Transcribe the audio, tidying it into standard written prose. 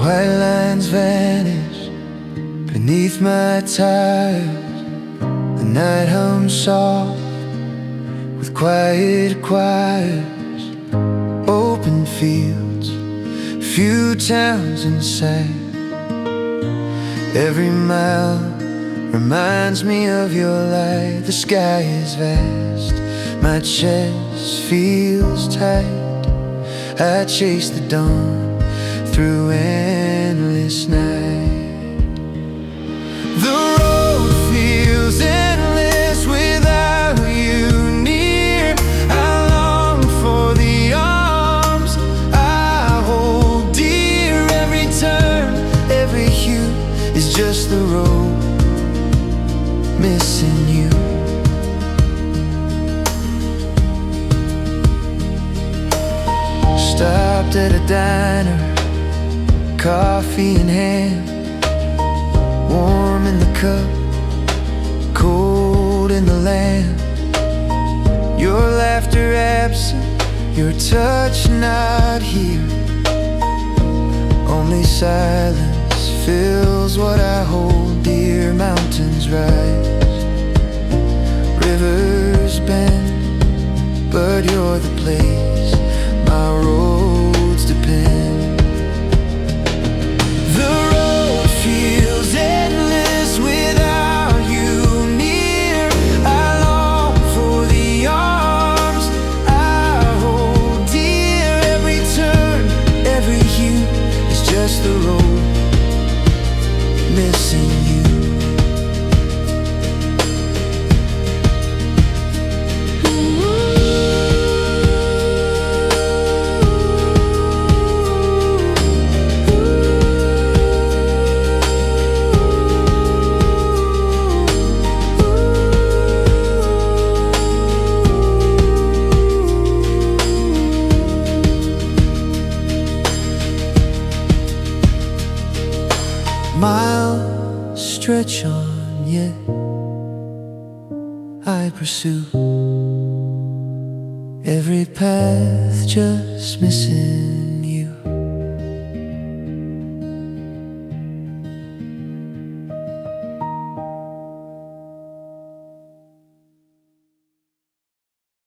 white lines vanish beneath my tires. The night hums soft with quiet choirs. Open fields, few towns in sight. Every mile reminds me of your light. The sky is vast, my chest feels tight. I chase the dawn through endless night. The road feels endless without you near. I long for the arms I hold dear. Every turn, every hue is just the road, missing you. Stopped at a diner, coffee in hand, warm in the cup, cold in the land. Your laughter absent, your touch not here. Only silence fills what I hold dear. Mountains rise, rivers bend, but you're the place my roads depend. The road feels endless without you near. I long for the arms I hold dear. Every turn, every hue is just the road, missing you. Miles stretch on, yet I pursue every path just missing